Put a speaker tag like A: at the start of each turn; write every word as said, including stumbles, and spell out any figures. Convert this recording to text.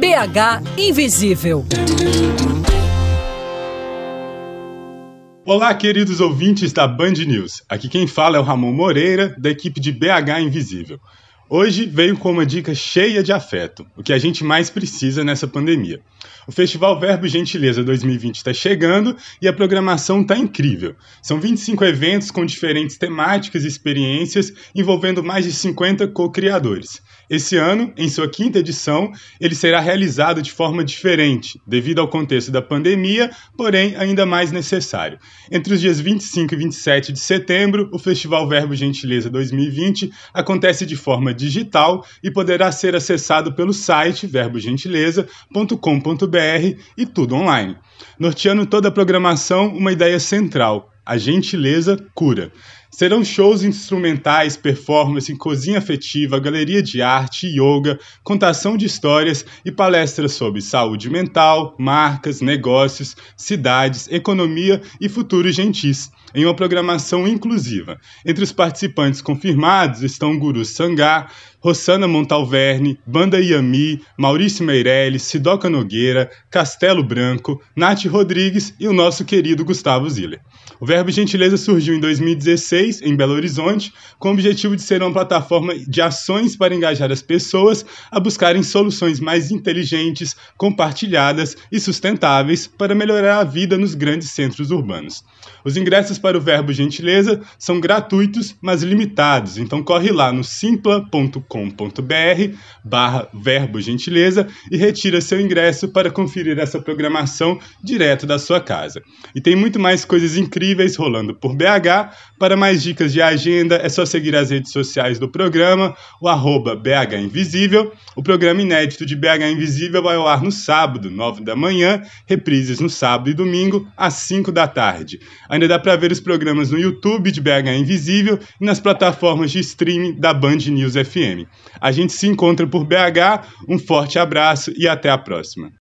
A: B H Invisível.
B: Olá, queridos ouvintes da Band News. Aqui quem fala é o Ramon Moreira, da equipe de B H Invisível. Hoje veio com uma dica cheia de afeto, o que a gente mais precisa nessa pandemia. O Festival Verbo Gentileza dois mil e vinte está chegando e a programação está incrível. São vinte e cinco eventos com diferentes temáticas e experiências envolvendo mais de cinquenta co-criadores. Esse ano, em sua quinta edição, ele será realizado de forma diferente, devido ao contexto da pandemia, porém ainda mais necessário. Entre os dias vinte e cinco e vinte e sete de setembro, o Festival Verbo Gentileza dois mil e vinte acontece de forma digital e poderá ser acessado pelo site verbo gentileza ponto com ponto b r e tudo online. Norteando toda a programação, uma ideia central: a gentileza cura. Serão shows instrumentais, performance, cozinha afetiva, galeria de arte, yoga, contação de histórias e palestras sobre saúde mental, marcas, negócios, cidades, economia e futuros gentis, em uma programação inclusiva. Entre os participantes confirmados estão Guru Sangá, Rossana Montalverne, Banda Iami, Maurício Meirelles, Sidoca Nogueira, Castelo Branco, Nath Rodrigues e o nosso querido Gustavo Ziller. O Verbo Gentileza surgiu em dois mil e dezesseis, em Belo Horizonte, com o objetivo de ser uma plataforma de ações para engajar as pessoas a buscarem soluções mais inteligentes, compartilhadas e sustentáveis para melhorar a vida nos grandes centros urbanos. Os ingressos para o Verbo Gentileza são gratuitos, mas limitados, então corre lá no simpla ponto com ponto b r barra Verbo Gentileza e retira seu ingresso para conferir essa programação direto da sua casa. E tem muito mais coisas incríveis rolando por B H. Para mais dicas de agenda, é só seguir as redes sociais do programa, o arroba B H Invisível. O programa inédito de B H Invisível vai ao ar no sábado, nove da manhã, reprises no sábado e domingo, às cinco da tarde. Ainda dá para ver os programas no YouTube de B H Invisível e nas plataformas de streaming da Band News F M. A gente se encontra por B H, um forte abraço e até a próxima.